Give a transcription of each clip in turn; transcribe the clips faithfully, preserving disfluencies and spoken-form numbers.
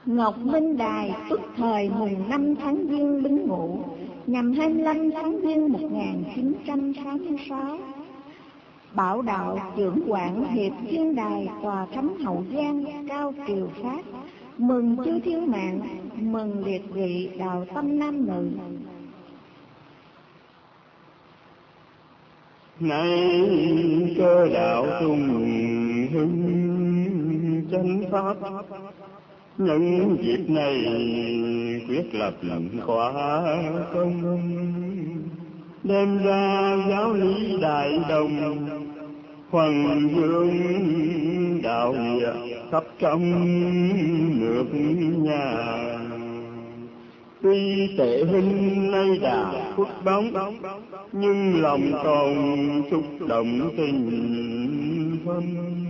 Ngọc Minh Đài tức thời mùng năm tháng Giêng Bính Ngũ, nhằm hai mươi lăm tháng Giêng một nghìn chín trăm sáu mươi sáu. Bảo đạo trưởng quản Hiệp Thiên Đài tòa thánh Hậu Giang cao triều Pháp, mừng chư thiên mạng, mừng liệt vị đạo tâm nam nữ. Nay cơ đạo tung hưng chánh pháp, nhân dịp này quyết lập khóa công, đem ra giáo lý đại đồng, hoàng dương đạo nghĩa khắp trong nước nhà. Tuy tệ hình nay đã khuất bóng, nhưng lòng còn xúc động tình phân.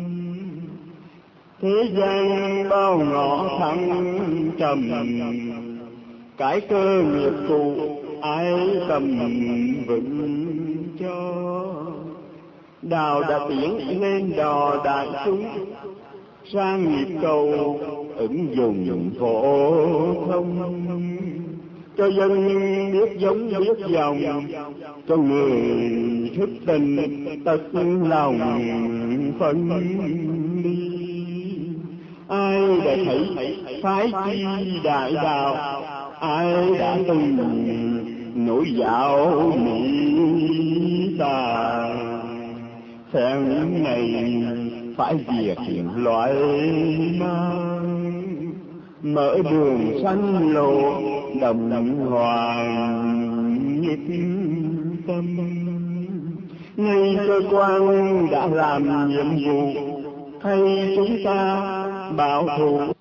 Thế gian bao ngõ thăng trầm, cái cơ nghiệp cụ ai tầm vững cho. Đạo đã tiến lên đò đại chúng, sang nghiệp cầu ứng dụng phổ thông. Cho dân biết giống biết dòng, cho người thức tình tất lòng phân ly. Ai đã thấy phái chi đại đạo, ai đã từng nổi dạo mỹ tà. Phen này phải diệt loại ma, mở đường sanh lộ đồng hoàng nhất tâm. Nay cơ quan đã làm nhiệm vụ, thay chúng ta bảo thủ